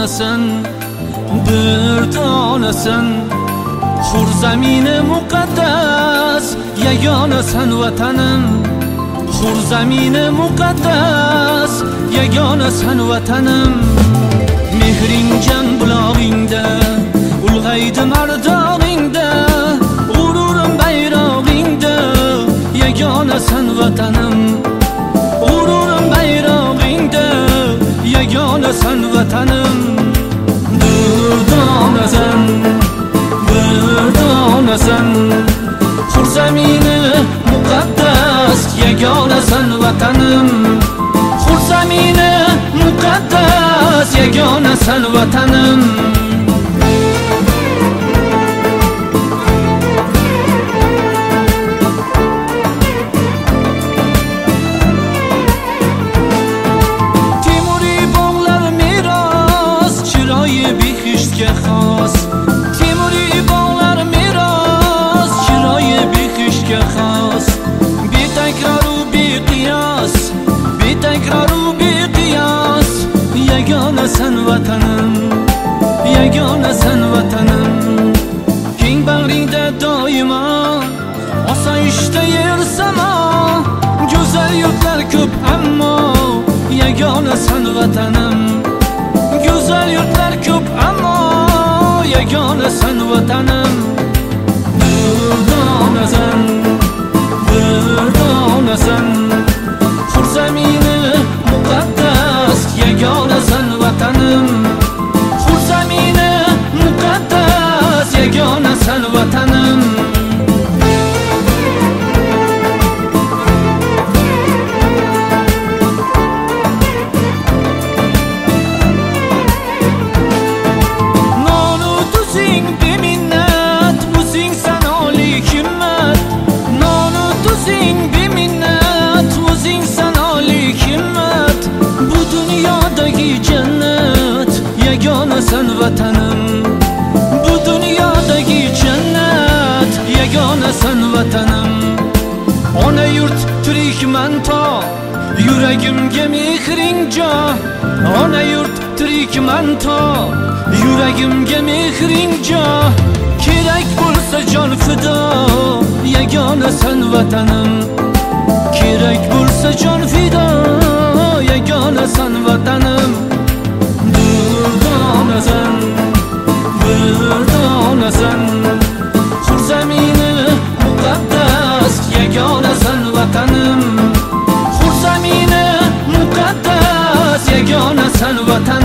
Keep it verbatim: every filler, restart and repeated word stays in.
onasan, bir donasan. Hur zamini muqaddas, yagonasan vatanim. Hur zamini muqaddas, yagonasan vatanim. Mehring jan bulog'ingda, ulg'aydi mardoningda, g'ururim bayrog'ingda, yagonasan vatanim. G'ururim bayrog'ingda, yagonasan vatanim. Bir donasan, bir donasan. Hur zamini muqaddas, yagonasan vatanim. Hur zamini muqaddas, yagonasan vatanim. Temuriy bog'lar meros, chiroyi behishga xos. Temuriy bog'lar meros, chiroyi behishga xos. Betakroru beqiyos, betakroru beqiyos, yagonasan vatanim, yagonasan vatanim. Keng bag'ringda doimo osoyishta yer samo, go'zal yurtlar ko'p ammo yagonasan vatanim. Go'zal yurtlar ko'p ammo yagonasan vatanim. Bir donasan, bir donasan. Hur zamini muqaddas, yagonasan vatanim. Hur zamini muqaddas, yagonasan vatanim. Nonu tuzing beminnat, o'zing sanoli himmat. Nonu tuzing beminnat, o'zing sanoli himmat. Bu dunyodagi jannat, yagonasan vatanim. Bu dunyodagi jannat, yagonasan vatanim. Ona yurt tirikman to, yuragimga mehring jo. Ona yurt tirikman to, yuragimga mehring jo. Kerak bo'lsa jon fido, yagonasan vatanim. Kerak bo'lsa jon fido, yagonasan vatanim. Bir donasan, bir donasan. Hur zamini muqaddas, yagonasan vatanim. Hur zamini muqaddas, yagonasan vatanim.